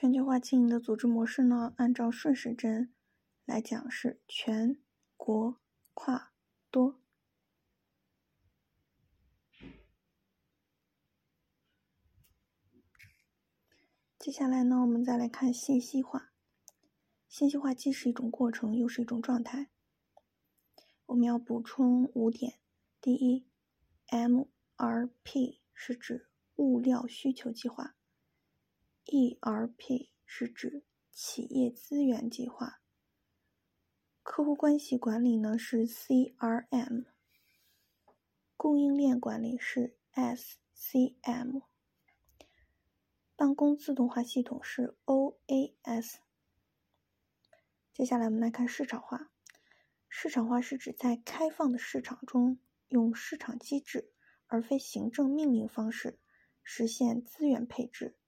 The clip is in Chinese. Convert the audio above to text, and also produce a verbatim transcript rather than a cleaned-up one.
全球化经营的组织模式呢，按照顺时针来讲是全、国、跨、多。接下来呢，我们再来看信息化。信息化既是一种过程，又是一种状态。我们要补充五点。第一 ，M R P 是指物料需求计划 ，E R P 是指企业资源计划，客户关系管理呢是 C R M， 供应链管理是 S C M， 办公自动化系统是 O A S。 接下来我们来看市场化。市场化是指在开放的市场中，用市场机制而非行政命令方式实现资源配置，